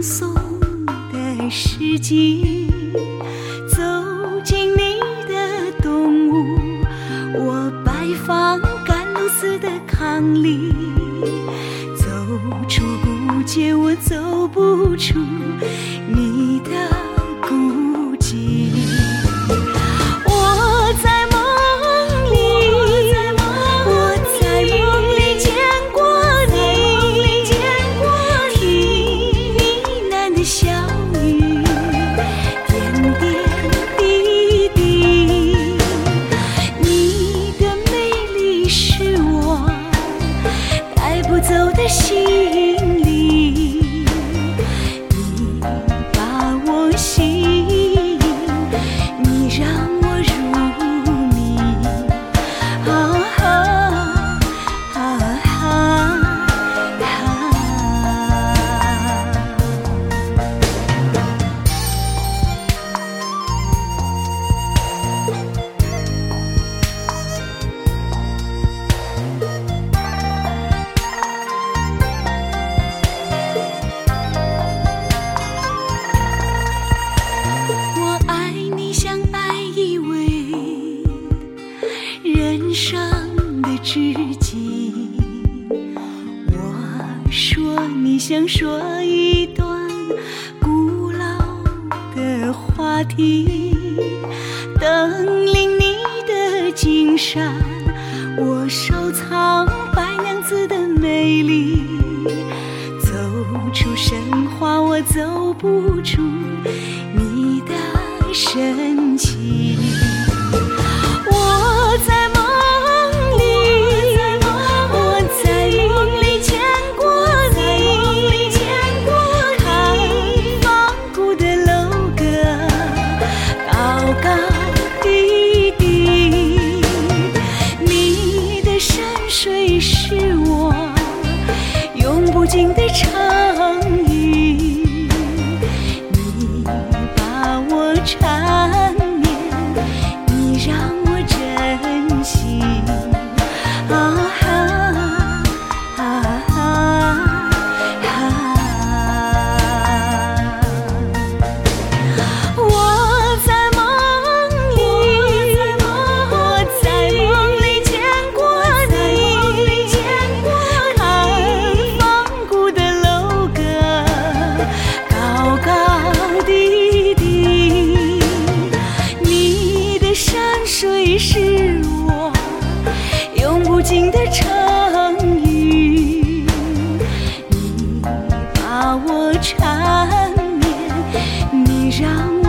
松的世纪，走进你的动物，我摆放甘露寺的炕里，走出古街我走不出你的孤寂。我在梦里见过你，听呢喃的小雨，点点滴滴，你的美丽是我带不走的心里，你把我吸引，你让我入迷，啊哈啊哈啊！我爱你像爱一位人生的知己，我说你像说一段古老的话题，登临你的金山，我收藏白娘子的美丽，走出神话我走不出你的神奇。我在梦里见过你，看仿古的楼阁，高高低低，你的山水是我用不尽的成语，你把我缠绵，你让我珍惜，啊哈啊哈啊！我在梦里见过你，看仿古的楼阁，高高低低，你的山水是我用不尽的成语，你把我缠绵，你让